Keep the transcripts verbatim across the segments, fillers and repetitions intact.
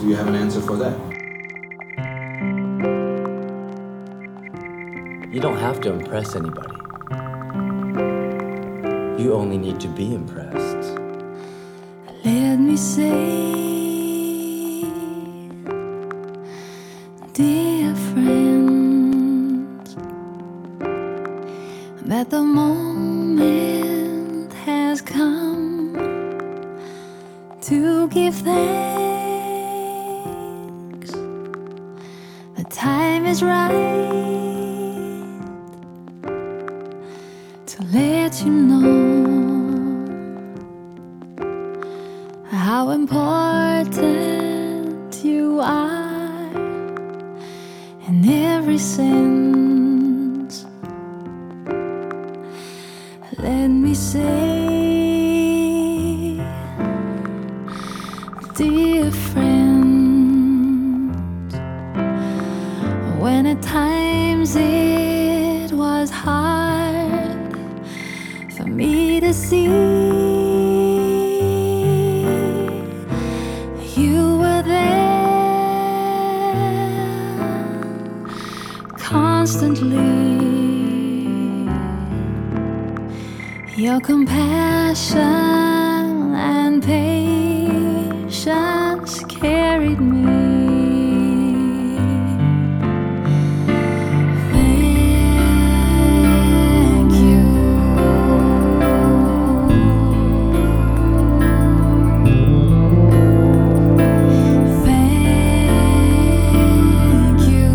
you have an answer for that? You don't have to impress anybody. You only need to be impressed. Let me say, dear friend, that the moment has come to give thanks. The time is right to let you know how important you are in every sense. Let me say, dear friend, when at times it was hard for me to see, you were there constantly. Your compassion and patience carried me. Thank you. Thank you.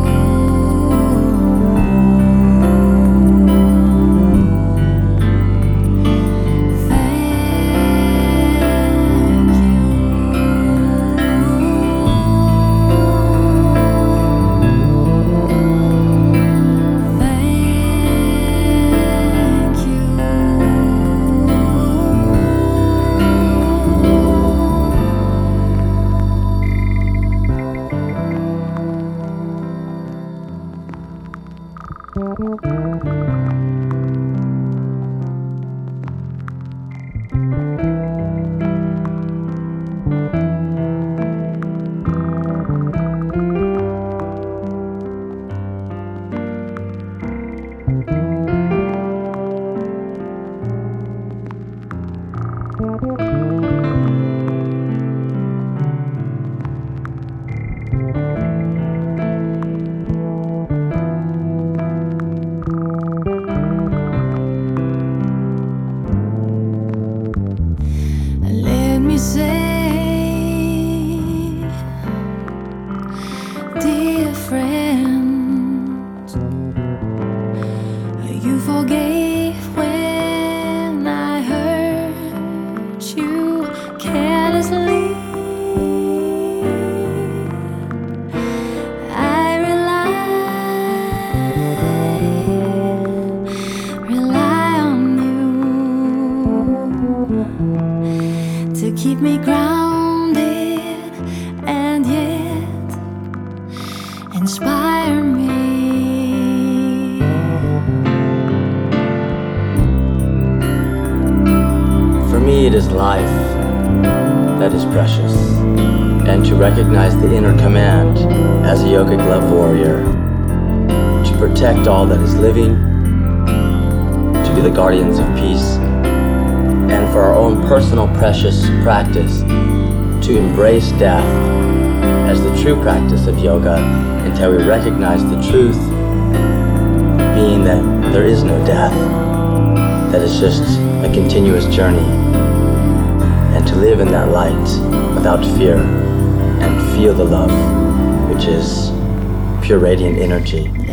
Let me say, dear friend, you forgave when I hurt you carelessly. I rely, rely on you to keep me grounded and yet inspire me. For me, it is life that is precious, and to recognize the inner command as a yogic love warrior, to protect all that is living, to be the guardians of peace, and for our own personal precious practice, to embrace death as the true practice of yoga until we recognize the truth, being that there is no death, that is just a continuous journey, and to live in that light without fear and feel the love, which is pure radiant energy.